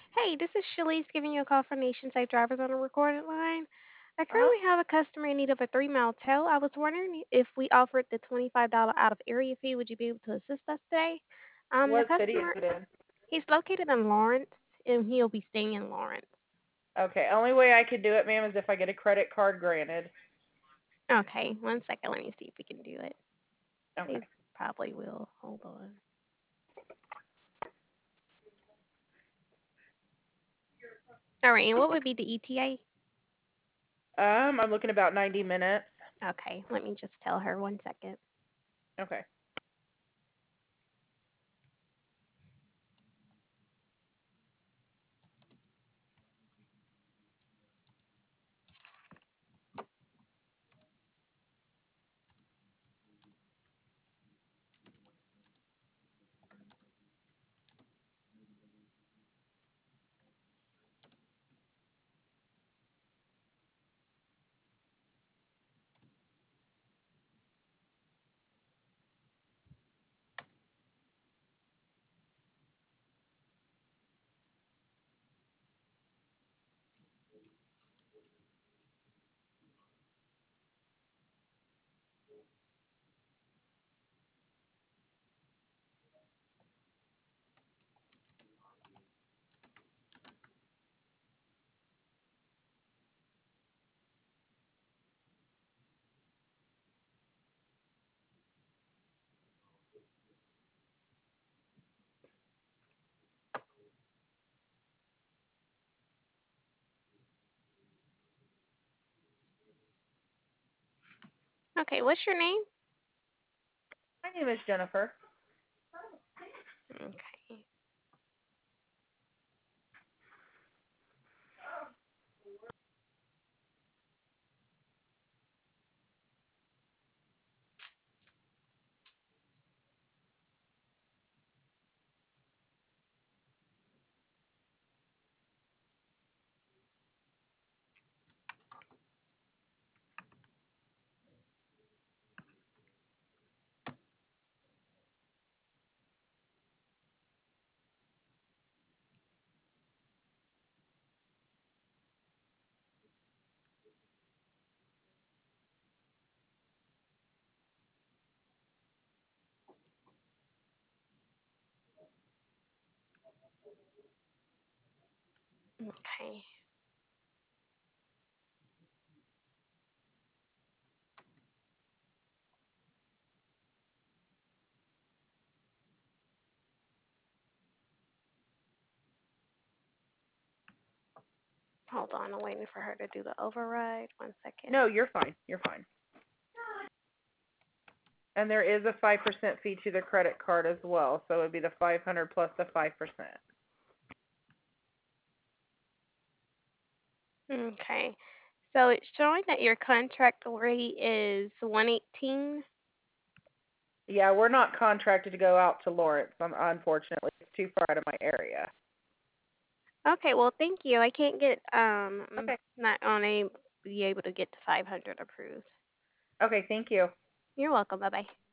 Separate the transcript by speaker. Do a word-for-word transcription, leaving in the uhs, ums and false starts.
Speaker 1: Hey, this is Shalice giving you a call from Nation Safe Drivers on a recorded line. I
Speaker 2: Uh-huh.
Speaker 1: currently have a customer in need of a three mile tow. I was wondering if we offered the twenty-five dollars out of area fee, would you be able to assist us today? Um, the
Speaker 2: What city is
Speaker 1: customer,
Speaker 2: it in?
Speaker 1: he's located in Lawrence and he'll be staying in Lawrence.
Speaker 2: Okay, only way I could do it, ma'am, is if I get a credit card granted.
Speaker 1: Okay, one second. Let me see if we can do it. They
Speaker 2: Okay.
Speaker 1: probably will. Hold on. All right, and what would be the E T A?
Speaker 2: Um, I'm looking about ninety minutes.
Speaker 1: Okay, let me just tell her one second.
Speaker 2: Okay.
Speaker 1: Okay, what's your name?
Speaker 2: My name is Jennifer.
Speaker 1: Okay. Okay. Hold on, I'm waiting for her to do the override. One second.
Speaker 2: No, you're fine. You're fine. And there is a five percent fee to the credit card as well, so it would be the five hundred plus the five percent.
Speaker 1: Okay. So it's showing that your contract rate is one eighteen.
Speaker 2: Yeah, we're not contracted to go out to Lawrence. Um, unfortunately, it's too far out of my area.
Speaker 1: Okay, well, thank you. I can't get um I'm
Speaker 2: Okay.
Speaker 1: not on a be able to get to five hundred approved.
Speaker 2: Okay, thank you.
Speaker 1: You're welcome. Bye bye.